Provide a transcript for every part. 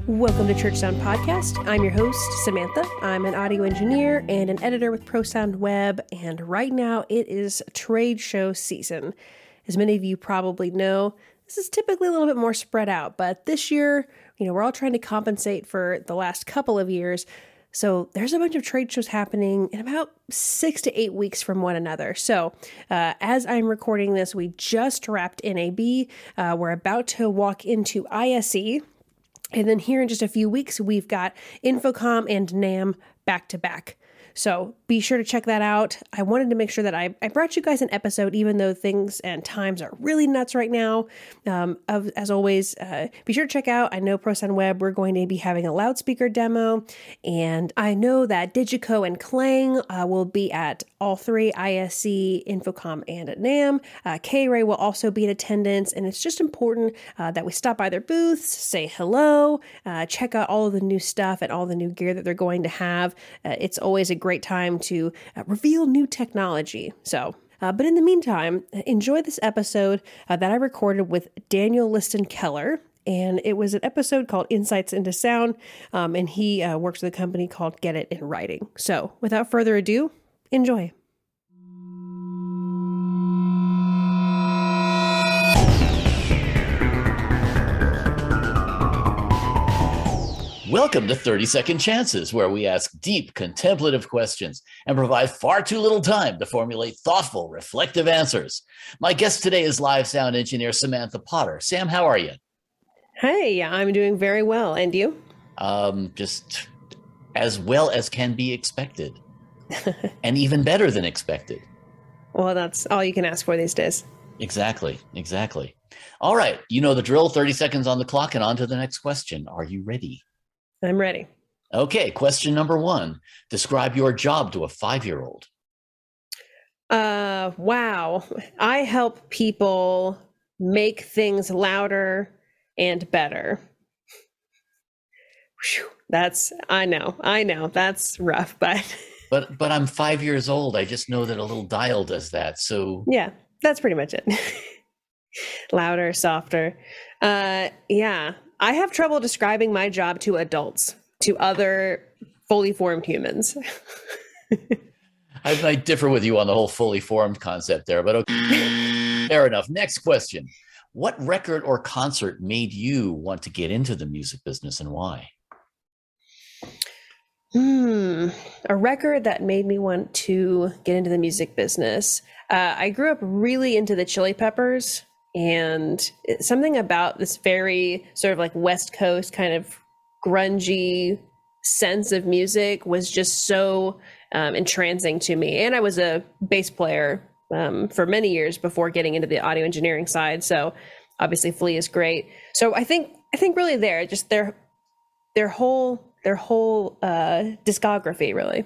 Welcome to Church Sound Podcast. I'm your host, Samantha. I'm an audio engineer and an editor with ProSound Web, and right now it is trade show season. As many of you probably know, this is typically a little bit more spread out, but this year, we're all trying to compensate for the last couple of years. So there's a bunch of trade shows happening in about 6 to 8 weeks from one another. So as I'm recording this, we just wrapped NAB. We're about to walk into ISE. And then here in just a few weeks, we've got InfoComm and NAMM back to back. So be sure to check that out. I wanted to make sure that I brought you guys an episode, even though things and times are really nuts right now. As always, be sure to check out, I know ProSound Web, we're going to be having a loudspeaker demo. And I know that Digico and Klang will be at all three, ISE, InfoComm, and at NAMM. K-Ray will also be in attendance. And it's just important that we stop by their booths, say hello, check out all of the new stuff and all the new gear that they're going to have. It's always a great time to reveal new technology. So, but in the meantime, enjoy this episode that I recorded with Daniel Liston Keller. And it was an episode called Insights into Sound. And he works with a company called Get It in Writing. So without further ado, enjoy. Welcome to 30-Second Chances, where we ask deep, contemplative questions and provide far too little time to formulate thoughtful, reflective answers. My guest today is live sound engineer Samantha Potter. Sam, how are you? Hey, I'm doing very well. And you? Just as well as can be expected. And even better than expected. Well, that's all you can ask for these days. Exactly. All right. You know the drill, 30 seconds on the clock and on to the next question. Are you ready? I'm ready. Okay, question number 1. Describe your job to a 5-year-old. Wow. I help people make things louder and better. Whew, I know, that's rough, but. But I'm 5 years old. I just know that a little dial does that. So yeah, that's pretty much it. Louder, softer. Yeah. I have trouble describing my job to adults, to other fully formed humans. I differ with you on the whole fully formed concept there, but okay. Fair enough. Next question. What record or concert made you want to get into the music business and why? A record that made me want to get into the music business. I grew up really into the Chili Peppers. And something about this very sort of like West Coast kind of grungy sense of music was just so entrancing to me. And I was a bass player for many years before getting into the audio engineering side. So obviously Flea is great. So I think really just their whole discography, really.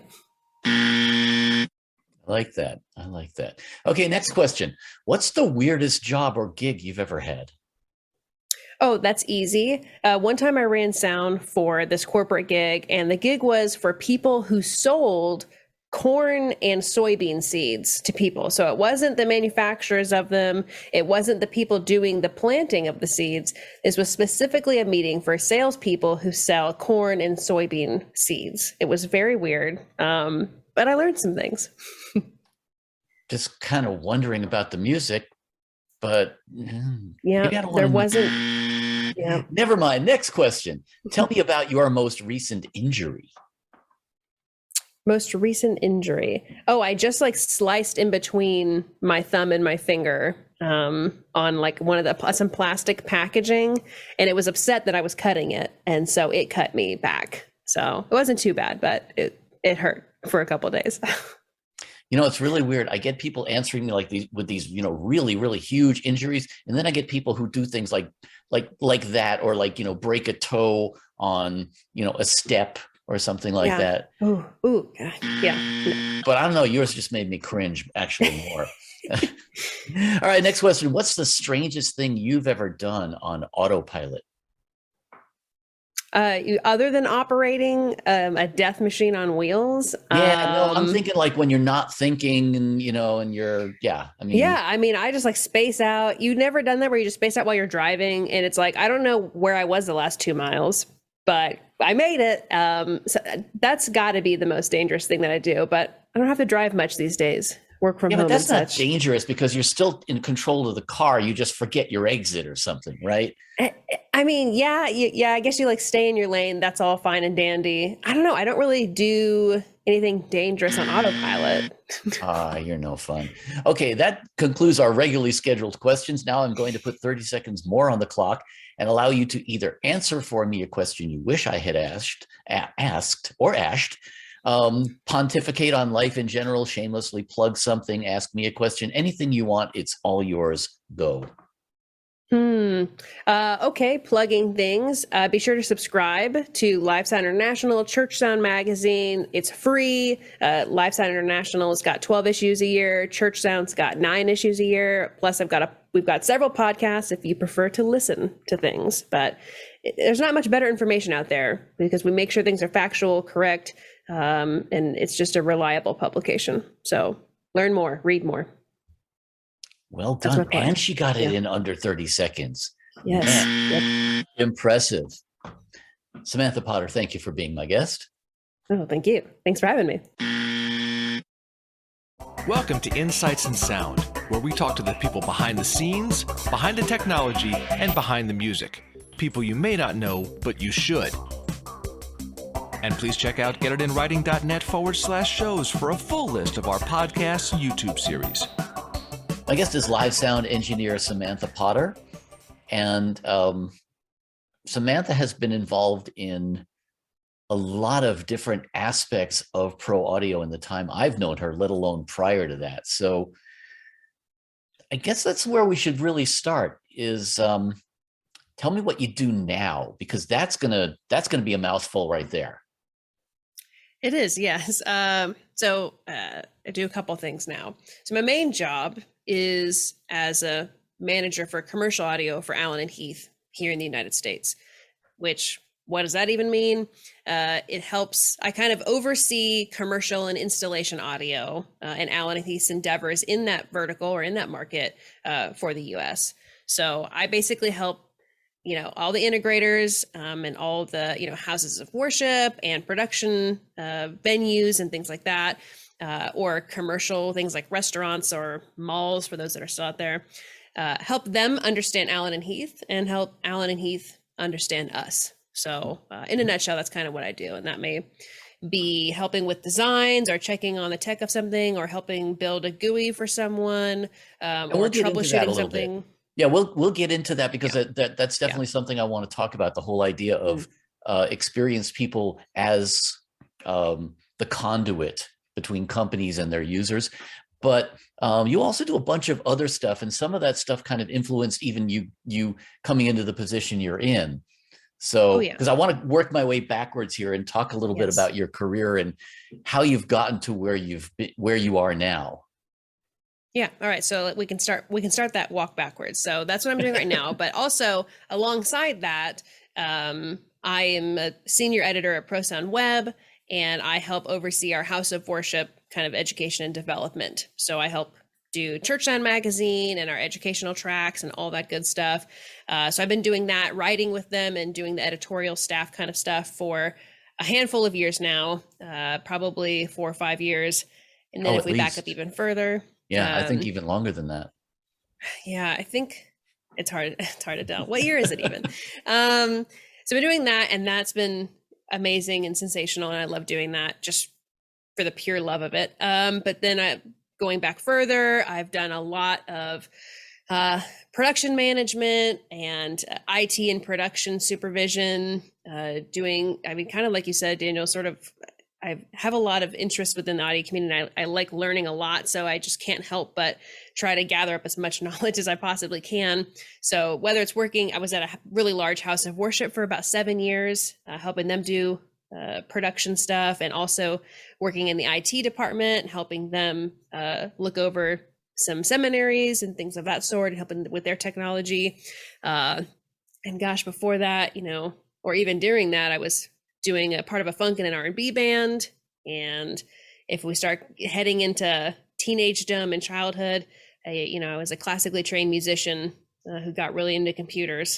I like that. Okay, next question. What's the weirdest job or gig you've ever had? Oh, that's easy. One time I ran sound for this corporate gig, and the gig was for people who sold corn and soybean seeds to people. So it wasn't the manufacturers of them. It wasn't the people doing the planting of the seeds. This was specifically a meeting for salespeople who sell corn and soybean seeds. It was very weird. But I learned some things. Just kind of wondering about the music, but yeah, there wasn't. Yeah. Never mind. Next question. Tell me about your most recent injury. Most recent injury. Oh, I just sliced in between my thumb and my finger on some plastic packaging, and it was upset that I was cutting it, and so it cut me back. So it wasn't too bad, but it hurt for a couple of days. It's really weird. I get people answering me with these, really, really huge injuries. And then I get people who do things like that, or break a toe on, a step or something like that. Ooh, yeah. But I don't know. Yours just made me cringe actually more. All right. Next question. What's the strangest thing you've ever done on autopilot? Other than operating a death machine on wheels. I'm thinking when you're not thinking and, and you're, I just space out. You've never done that where you just space out while you're driving and it's I don't know where I was the last 2 miles. but I made it. So that's got to be the most dangerous thing that I do. But I don't have to drive much these days. Work from Yeah, home but that's and not such. dangerous because you're still in control of the car. You just forget your exit or something, right? I mean, yeah, yeah. I guess you like stay in your lane. That's all fine and dandy. I don't know. I don't really do anything dangerous on autopilot. You're no fun. Okay, that concludes our regularly scheduled questions. Now I'm going to put 30 seconds more on the clock and allow you to either answer for me a question you wish I had asked or asked, pontificate on life in general, shamelessly plug something, ask me a question, anything you want. It's all yours. Go. Okay, plugging things. Be sure to subscribe to Live Sound International, Church Sound Magazine. It's free. Live Sound International has got 12 issues a year. Church Sound's got 9 issues a year. Plus, we've got several podcasts if you prefer to listen to things. But there's not much better information out there because we make sure things are factual, correct, and it's just a reliable publication. So learn more, read more. Well done. And she got it in under 30 seconds. Yes. Yep. Impressive. Samantha Potter, thank you for being my guest. Oh, thank you. Thanks for having me. Welcome to Insights in Sound, where we talk to the people behind the scenes, behind the technology, and behind the music. People you may not know, but you should. And please check out getitinwriting.net/shows for a full list of our podcasts and YouTube series. My guest is live sound engineer Samantha Potter. And Samantha has been involved in a lot of different aspects of pro audio in the time I've known her, let alone prior to that. So I guess that's where we should really start is tell me what you do now, because that's gonna be a mouthful right there. It is, yes. So I do a couple things now. So my main job is as a manager for commercial audio for Allen and Heath here in the United States, which, what does that even mean? It helps, I kind of oversee commercial and installation audio and Allen and Heath's endeavors in that vertical or in that market for the US. So I basically help, all the integrators and all the, houses of worship and production venues and things like that, or commercial things like restaurants or malls for those that are still out there, help them understand Allen and Heath and help Allen and Heath understand us. So in a nutshell, that's kind of what I do. And that may be helping with designs or checking on the tech of something or helping build a GUI for someone or troubleshooting something. Yeah, we'll get into that because that's definitely something I want to talk about, the whole idea of experienced people as the conduit between companies and their users. But you also do a bunch of other stuff, and some of that stuff kind of influenced even you coming into the position you're in. So, because I want to work my way backwards here and talk a little bit about your career and how you've gotten to where you are now. Yeah. All right. So we can start that walk backwards. So that's what I'm doing right now. But also alongside that, I am a senior editor at ProSound Web, and I help oversee our house of worship kind of education and development. So I help do Church Sound Magazine and our educational tracks and all that good stuff. So I've been doing that, writing with them and doing the editorial staff kind of stuff for a handful of years now, probably 4 or 5 years. And then if we back up even further. Yeah, I think even longer than that. Yeah, I think it's hard to tell. What year is it even? So I've been doing that, and that's been amazing and sensational, and I love doing that just for the pure love of it. But then going back further, I've done a lot of production management and IT and production supervision, kind of like you said, Daniel, sort of, I have a lot of interest within the audio community, and I like learning a lot. So I just can't help but try to gather up as much knowledge as I possibly can. So whether it's working, I was at a really large house of worship for about 7 years, helping them do production stuff, and also working in the IT department, helping them look over some seminaries and things of that sort, and helping with their technology. And gosh, before that, or even during that, I was doing a part of a funk and an R&B band. And if we start heading into teenagedom and childhood, I was a classically trained musician who got really into computers.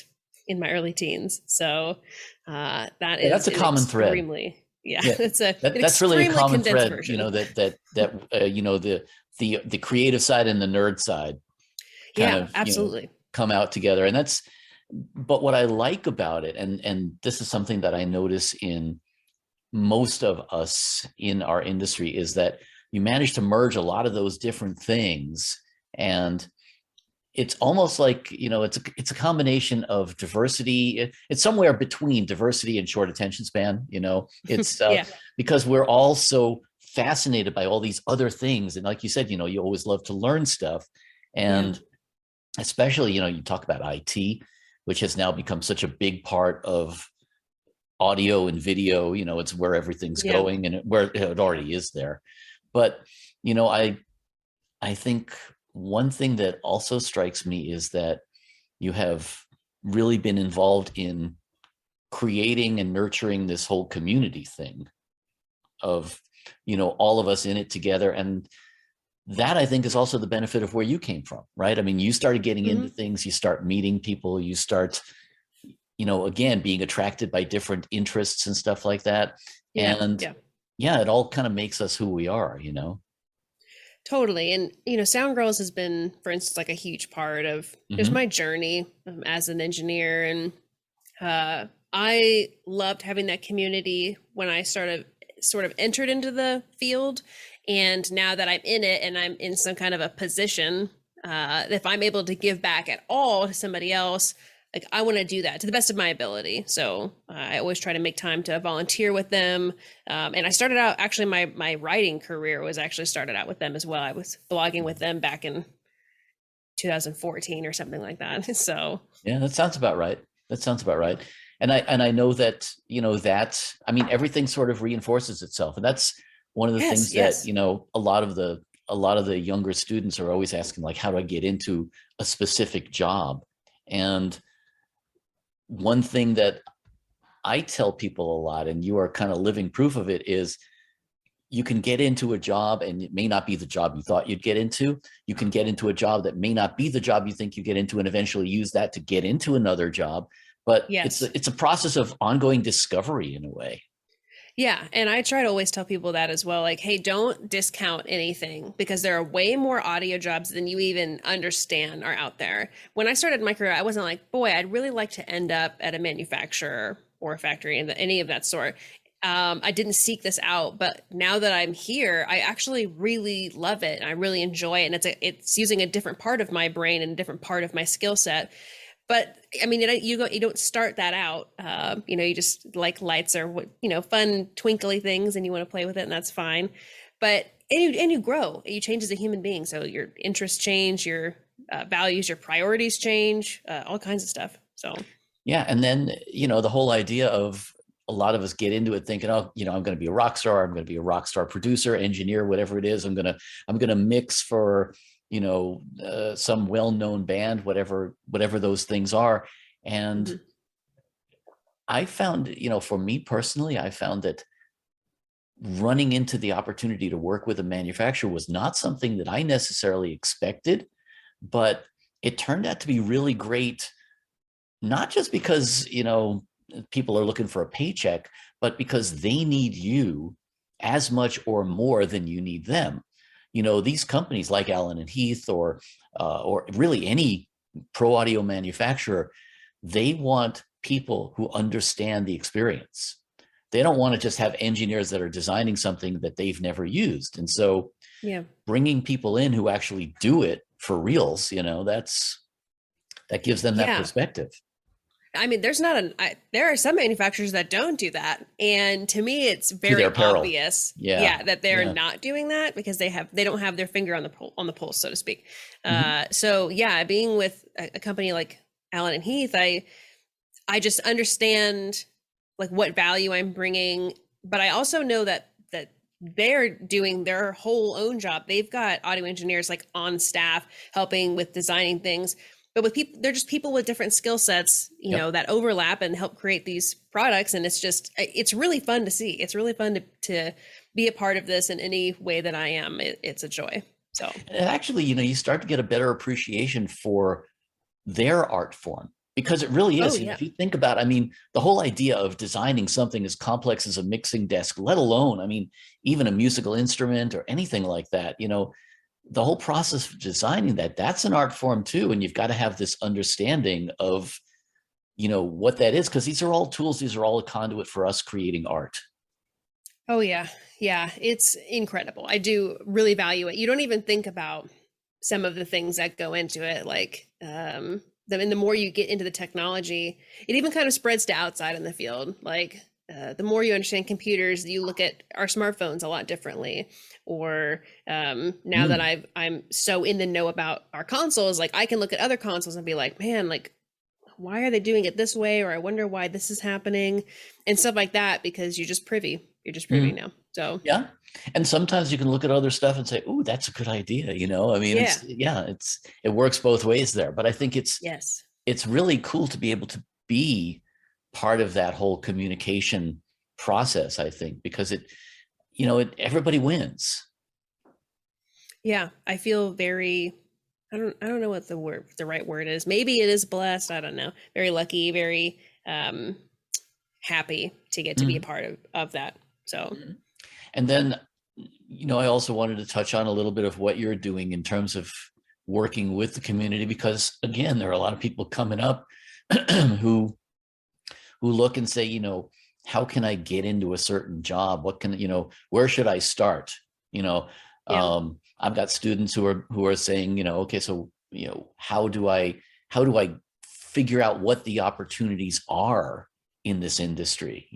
in my early teens. So that's a common thread. Yeah, that's really a common thread. Version. You know, that you know, the creative side and the nerd side kind of absolutely, you know, come out together. And but what I like about it, and this is something that I notice in most of us in our industry, is that you manage to merge a lot of those different things. And it's almost like, you know, it's a combination of diversity. It's somewhere between diversity and short attention span. You know, it's because we're all so fascinated by all these other things. And like you said, you know, you always love to learn stuff. And especially, you know, you talk about IT, which has now become such a big part of audio and video. You know, it's where everything's going, and where it already is there. But, you know, I think one thing that also strikes me is that you have really been involved in creating and nurturing this whole community thing of, you know, all of us in it together. And that, I think, is also the benefit of where you came from, right? I mean, you started getting into things, you start meeting people, you start, you know, again, being attracted by different interests and stuff like that. And it all kind of makes us who we are, you know? Totally. And, you know, Sound Girls has been, for instance, like a huge part of just my journey as an engineer. And I loved having that community when I sort of entered into the field. And now that I'm in it and I'm in some kind of a position, if I'm able to give back at all to somebody else, like I want to do that to the best of my ability. So I always try to make time to volunteer with them. And I started out, actually, my writing career was actually started out with them as well. I was blogging with them back in 2014 or something like that. So yeah, that sounds about right. And I know that, you know, that, I mean, everything sort of reinforces itself. And that's one of the things that, you know, a lot of the younger students are always asking, like, how do I get into a specific job? And one thing that I tell people a lot, and you are kind of living proof of it, is you can get into a job and it may not be the job you thought you'd get into. You can get into a job that may not be the job you think you get into, and eventually use that to get into another job. But it's a process of ongoing discovery in a way. Yeah. And I try to always tell people that as well. Like, hey, don't discount anything, because there are way more audio jobs than you even understand are out there. When I started my career, I wasn't like, boy, I'd really like to end up at a manufacturer or a factory and any of that sort. I didn't seek this out, but now that I'm here, I actually really love it. And I really enjoy it. And it's using a different part of my brain and a different part of my skill set. But I mean, you don't start that out. You know, you just like lights or fun twinkly things, and you want to play with it, and that's fine. But and you grow, you change as a human being. So your interests change, your values, your priorities change, all kinds of stuff. So yeah, and then the whole idea of a lot of us get into it thinking, oh, I'm going to be a rock star. I'm going to be a rock star producer, engineer, whatever it is. I'm going to mix for some well-known band, whatever those things are. And I found, for me personally, I found that running into the opportunity to work with a manufacturer was not something that I necessarily expected, but it turned out to be really great, not just because, people are looking for a paycheck, but because they need you as much or more than you need them. These companies like Allen and Heath or really any pro audio manufacturer, they want people who understand the experience. They don't want to just have engineers that are designing something that they've never used. And so bringing people in who actually do it for reals, that gives them that perspective. I mean, there are some manufacturers that don't do that. And to me, it's very obvious that they're not doing that because they don't have their finger on the pulse, so to speak. So being with a company like Allen and Heath, I just understand like what value I'm bringing, but I also know that they're doing their whole own job. They've got audio engineers like on staff helping with designing things. But with people, they're just people with different skill sets, that overlap and help create these products. And it's really fun to see. It's really fun to be a part of this in any way that I am. It's a joy. So and actually, you start to get a better appreciation for their art form, Because it really Oh is. yeah. If you think about, I mean, the whole idea of designing something as complex as a mixing desk, let alone, I mean, even a musical instrument or anything like that, the whole process of designing that, that's an art form too. And you've got to have this understanding of, what that is, because these are all tools. These are all a conduit for us creating art. Oh yeah. Yeah. It's incredible. I do really value it. You don't even think about some of the things that go into it. Like, the more you get into the technology, it even kind of spreads to outside in the field. Like, the more you understand computers, you look at our smartphones a lot differently. Or now that I'm so in the know about our consoles, like I can look at other consoles and be like, man, like why are they doing it this way? Or I wonder why this is happening and stuff like that, because you're just privy. You're just privy now. So yeah. And sometimes you can look at other stuff and say, "Oh, that's a good idea." I mean, yeah. it works both ways there. But I think Yes. it's really cool to be able to be part of that whole communication process, I think, because everybody wins. Yeah. I feel very, I don't know what the right word is. Maybe it is blessed. I don't know. Very lucky, very happy to get to be a part of that. So, and then, I also wanted to touch on a little bit of what you're doing in terms of working with the community, because again, there are a lot of people coming up who look and say, how can I get into a certain job? What can, where should I start? yeah. I've got students who are saying, okay, so, how do I figure out what the opportunities are in this industry,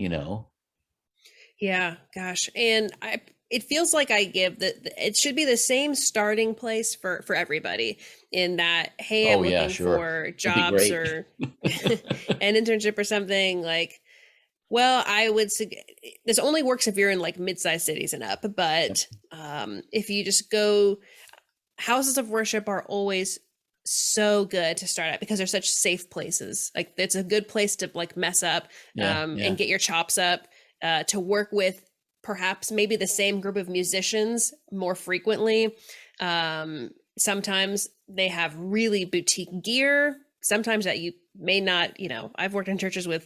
Yeah, gosh. And it feels like I give it should be the same starting place for everybody, in that, hey, I'm looking for jobs or an internship or something. Like, well, I would this only works if you're in like mid-sized cities and up, but if you just go, houses of worship are always so good to start at because they're such safe places. Like, it's a good place to like mess up and get your chops up, to work with perhaps maybe the same group of musicians more frequently. Sometimes they have really boutique gear, sometimes that you may not, I've worked in churches with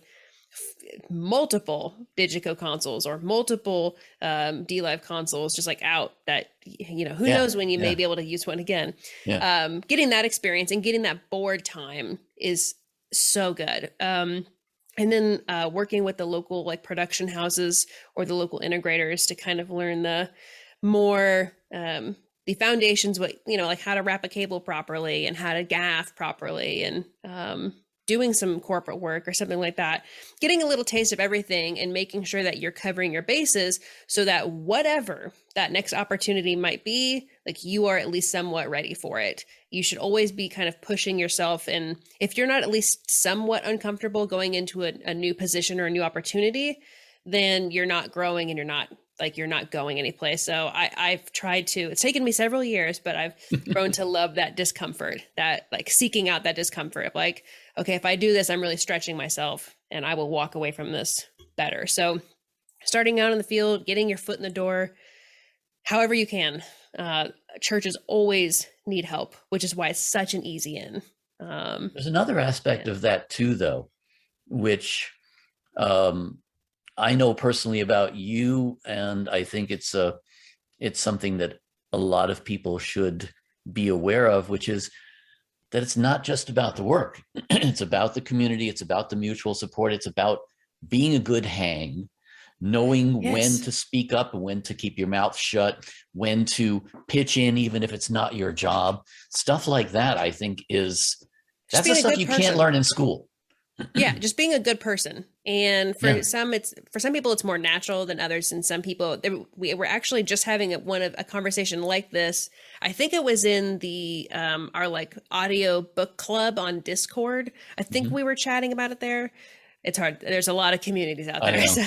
multiple Digico consoles or multiple DLive consoles just like out that, who knows when you may be able to use one again. Getting that experience and getting that board time is so good. And then working with the local like production houses or the local integrators to kind of learn the more the foundations, like how to wrap a cable properly and how to gaff properly, and doing some corporate work or something like that, getting a little taste of everything and making sure that you're covering your bases so that whatever that next opportunity might be, like you are at least somewhat ready for it. You should always be kind of pushing yourself. And if you're not at least somewhat uncomfortable going into a new position or a new opportunity, then you're not growing and you're not going anyplace. So I've tried to, it's taken me several years, but I've grown to love that discomfort, that like seeking out that discomfort of like, okay, if I do this, I'm really stretching myself and I will walk away from this better. So starting out in the field, getting your foot in the door, however you can. Churches always need help, which is why it's such an easy in. There's another aspect of that too, though, which I know personally about you, and I think it's something that a lot of people should be aware of, which is that it's not just about the work. It's about the community. It's about the mutual support. It's about being a good hang, knowing when to speak up and when to keep your mouth shut, when to pitch in, even if it's not your job. Stuff like that, I think, that's the stuff you can't learn in school. Yeah, just being a good person. And for some people it's more natural than others. And some people, we were actually just having a conversation like this. I think it was in the our like audio book club on Discord. I think we were chatting about it there. It's hard. There's a lot of communities out there. So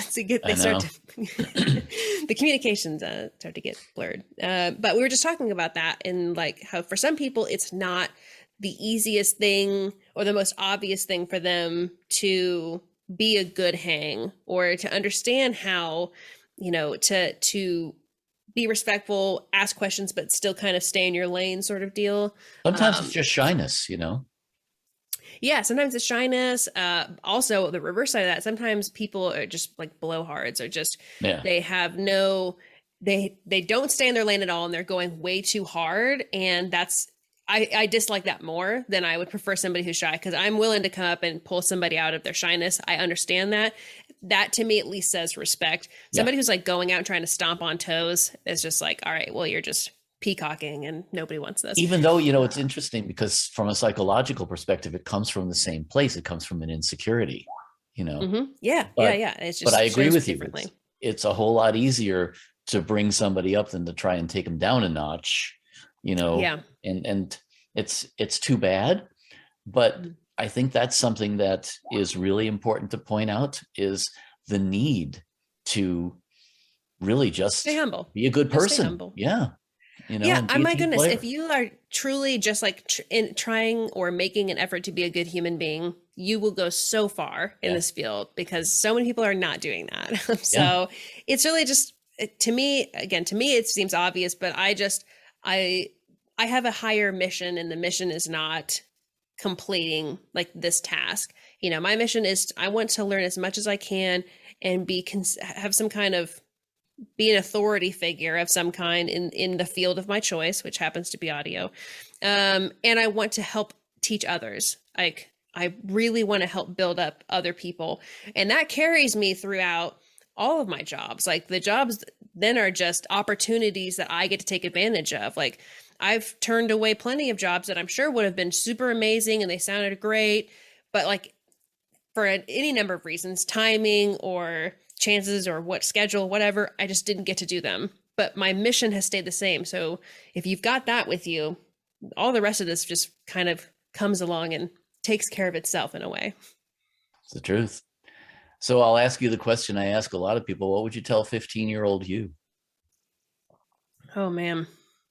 the communications start to get blurred. But we were just talking about that, and like how for some people it's not the easiest thing or the most obvious thing for them to be a good hang, or to understand how, to be respectful, ask questions, but still kind of stay in your lane sort of deal. Sometimes it's just shyness, Yeah, sometimes it's shyness. Also, the reverse side of that, sometimes people are just like blowhards, or just they have no, they don't stay in their lane at all, and they're going way too hard. And that's, I dislike that more than I would prefer somebody who's shy, because I'm willing to come up and pull somebody out of their shyness. I understand that. That to me at least says respect. Somebody who's like going out and trying to stomp on toes is just like, all right, well, you're just peacocking and nobody wants this. Even though, you know, it's interesting because from a psychological perspective, it comes from the same place. It comes from an insecurity, you know? Mm-hmm. Yeah. It's just, but I agree with you. Differently. It's a whole lot easier to bring somebody up than to try and take them down a notch, you know? Yeah. And it's too bad, but I think that's something that is really important to point out, is the need to really just stay humble, be a good person. Yeah. You know, my goodness, player. If you are truly just like trying or making an effort to be a good human being, you will go so far in this field, because so many people are not doing that. So it's really just, to me, it seems obvious, but I have a higher mission, and the mission is not completing like this task. You know, my mission is I want to learn as much as I can and have some kind of, be an authority figure of some kind in the field of my choice, which happens to be audio. And I want to help teach others. Like, I really want to help build up other people. And that carries me throughout all of my jobs. Like, the jobs then are just opportunities that I get to take advantage of. Like, I've turned away plenty of jobs that I'm sure would have been super amazing and they sounded great, but like for any number of reasons, timing or chances or what schedule, whatever, I just didn't get to do them. But my mission has stayed the same. So if you've got that with you, all the rest of this just kind of comes along and takes care of itself in a way. It's the truth. So I'll ask you the question I ask a lot of people. What would you tell 15-year-old you? Oh, man.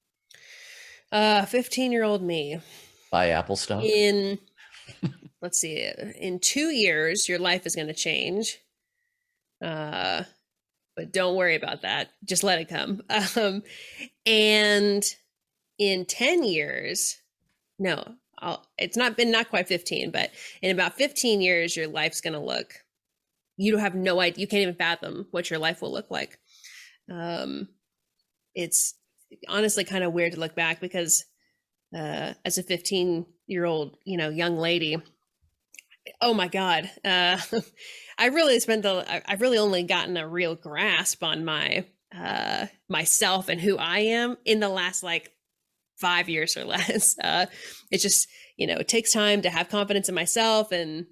15-year-old me. Buy Apple stock? Let's see, in 2 years, your life is going to change. But don't worry about that. Just let it come. And in 10 years, it's not quite 15, but in about 15 years, your life's going to look, you don't have no idea. You can't even fathom what your life will look like. It's honestly kind of weird to look back, because as a 15-year-old, young lady, oh my God, I've really only gotten a real grasp on my myself and who I am in the last like 5 years or less. It's just, it takes time to have confidence in myself and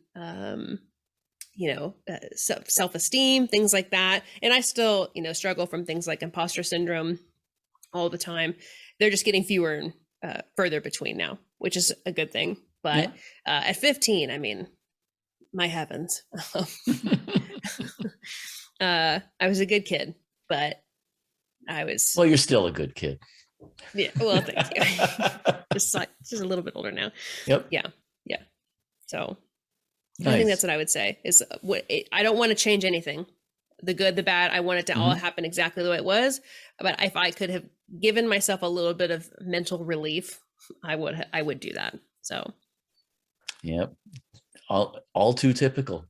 self-esteem, things like that. And I still, struggle from things like imposter syndrome all the time. They're just getting fewer and further between now, which is a good thing. But at 15, I mean, my heavens. I was a good kid, but I was... Well, you're still a good kid. Yeah, well, thank you. just a little bit older now. Yep. Yeah. So nice. I think that's what I would say is I don't want to change anything. The good, the bad, I want it to all happen exactly the way it was. But if I could have given myself a little bit of mental relief, I would do that. So. Yep. All too typical.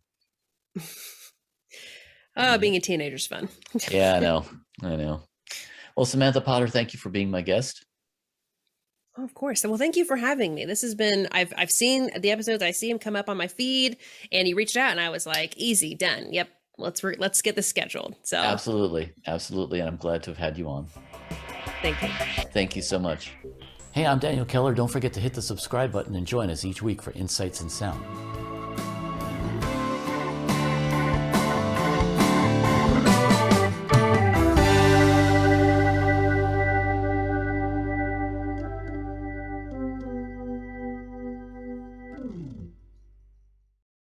Being a teenager is fun. Yeah, I know. Well, Samantha Potter, thank you for being my guest. Oh, of course. Well, thank you for having me. This has been, I've seen the episodes. I see him come up on my feed, and he reached out, and I was like, easy, done. Yep. Let's get this scheduled. So absolutely. And I'm glad to have had you on. Thank you. Thank you so much. Hey, I'm Daniel Keller. Don't forget to hit the subscribe button and join us each week for Insights in Sound.